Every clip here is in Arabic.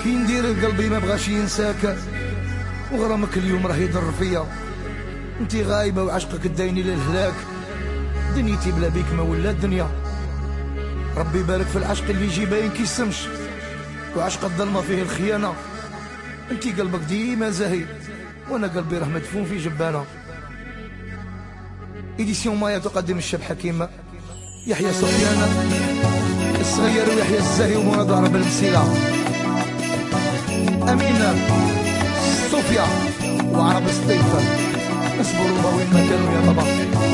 كي ندير قلبي ما بغاش ينساك، وغرامك اليوم راه يضر فيا. انتي غايبه وعشقك دايني للهلاك، دنيتي بلا بيك ما ولا الدنيا. ربي يبارك في العشق اللي يجي باين كي السمش، وعشق الظلمه فيه الخيانه. انتي قلبك ديما زاهي، وانا قلبي راه مدفون في جبانه. إديسيون مايا تقدم الشاب حكيم يحيى سفيان الصغير ويحيى الزاهي ومنى ضرب بالمسيلة، أمينة صوفيا وعرب سطيف. اصبروا الله وين ما كانوا يا طبع.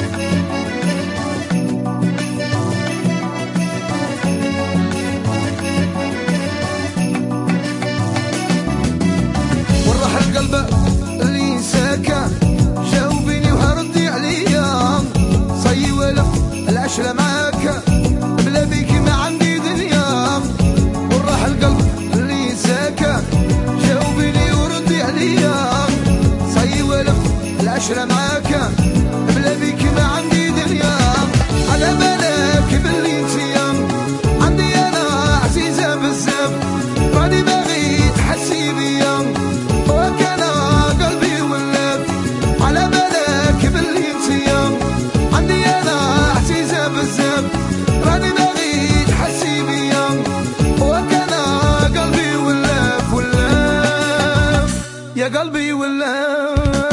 وراح القلب اللي ينساك، جاوبيني وهردي عليا. صي ولف العشرة معاك، بلا بيك ما عندي دنيا. وراح القلب اللي ينساك، جاوبيني وردي عليا. صي ولف العشرة معاك، بلا بيك ما عندي دنيا. على بالك باللي انتيا عندي انا عزيزة بزاف، راني باغي تحسي بيا وكان قلبي ولف. على بالك باللي انتيا عندي انا عزيزة بزاف، راني باغي تحسي بيا وكان قلبي ولف ولف يا قلبي ولف.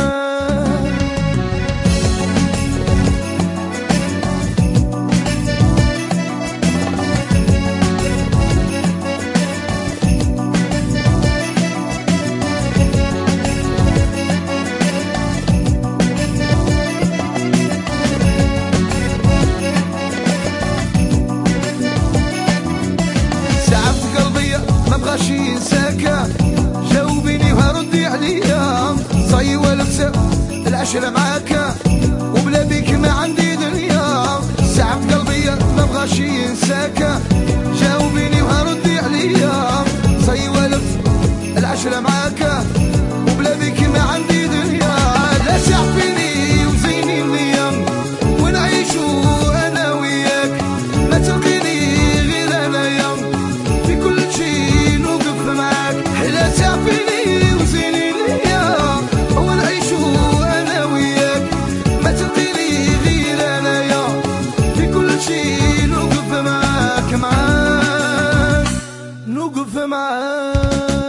مبغاش ينساك، جاوبيني وهردي عليا. صي ولبسة العشرة معاك، وبلا بيك ما عندي دنيا. سعفت قلبي مبغاش ينساك، جاوبيني وهردي عليا. صي ولبسة العشرة معاك، وبلا بيك ما عندي دنيا. لا تعفيني وزيني النية ونعيشو انا وياك، ما تلقيني غير انايا في كل شي نوقف معاك. لا تعفيني وزيني النية ونعيشو انا وياك، ما تلقيني غير انايا في كل شي نوقف معاك. معاك نوقف معاك.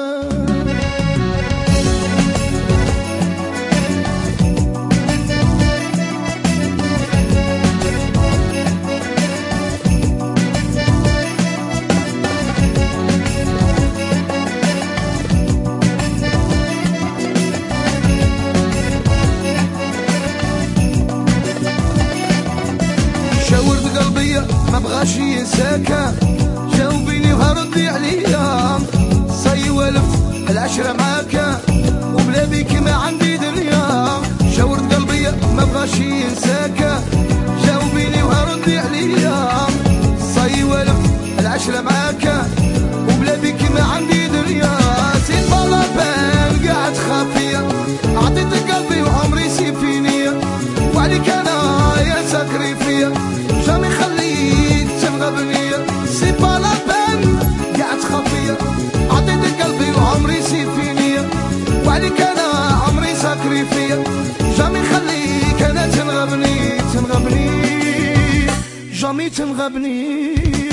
شاورت قلبي مبغاش ينساك، جاوبيني وهردي عليا. صي ولف العشرة معاك، وبلا بيك ما عندي دنيا. شاورت قلبي مبغاش ينساك، جاوبيني وهردي عليا. صي ولف العشرة معاك، وبلا بيك ما عندي دنيا. زين طلبان قاعد خافية، عطيتك قلبي وعمري سيفيني، وعليك انا يا سكري فيا جامي خليت تنغبني. سي با لا بان قاعد خافية، عطيتك قلبي وعمري سيفيني، وعليك انا عمري سكري فيا جامي خليك انا تنغبني تنغبني جامي تنغبني.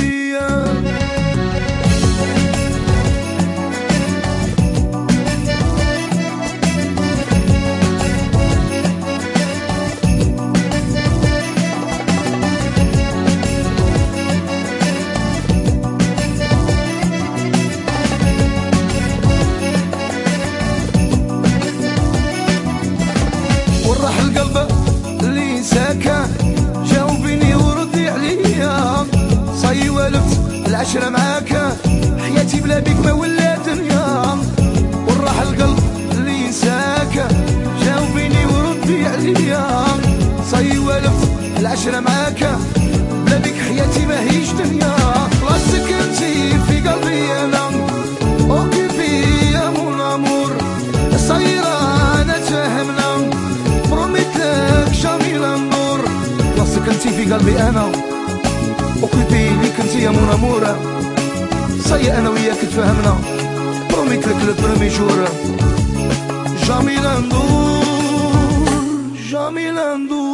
وراح القلب اللي ينساك، جاوبيني وردي عليا. صي ولفت العشرة معاك، حياتي بلا بيك ما ولا دنيا. وراح القلب اللي ينساك، جاوبيني وردي عليا. صي ولفت العشرة معاك، بلا بيك حياتي ما هيش دنيا. راسك انتي في قلبي انا، اوكيبي يا مون امور. صيرة انا تفهمنا، بروميت لك جامي لندور. راسك انتي في قلبي انا، اوكيبي ليك انتي يا مون امور. صي انا وياك تفهمنا، بروميت لك البرومي جور جامي لاندور جامي لاندور